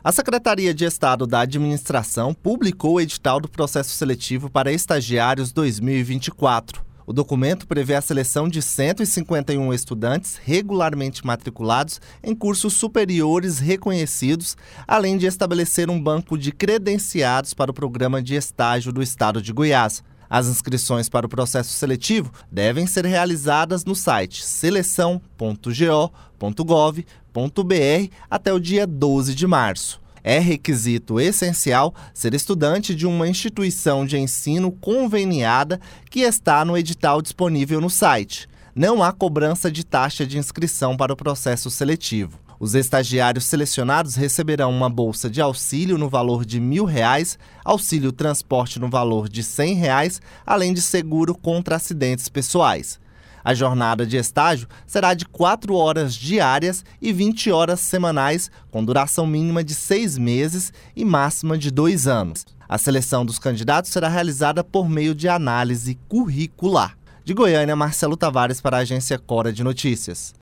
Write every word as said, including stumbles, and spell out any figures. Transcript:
A Secretaria de Estado da Administração publicou o edital do processo seletivo para estagiários dois mil e vinte e quatro. O documento prevê a seleção de cento e cinquenta e um estudantes regularmente matriculados em cursos superiores reconhecidos, além de estabelecer um banco de credenciados para o programa de estágio do Estado de Goiás. As inscrições para o processo seletivo devem ser realizadas no site seleção ponto go ponto gov ponto br até o dia doze de março. É requisito essencial ser estudante de uma instituição de ensino conveniada que está no edital disponível no site. Não há cobrança de taxa de inscrição para o processo seletivo. Os estagiários selecionados receberão uma bolsa de auxílio no valor de mil reais, auxílio transporte no valor de cem reais, além de seguro contra acidentes pessoais. A jornada de estágio será de quatro horas diárias e vinte horas semanais, com duração mínima de seis meses e máxima de dois anos. A seleção dos candidatos será realizada por meio de análise curricular. De Goiânia, Marcelo Tavares para a Agência Cora de Notícias.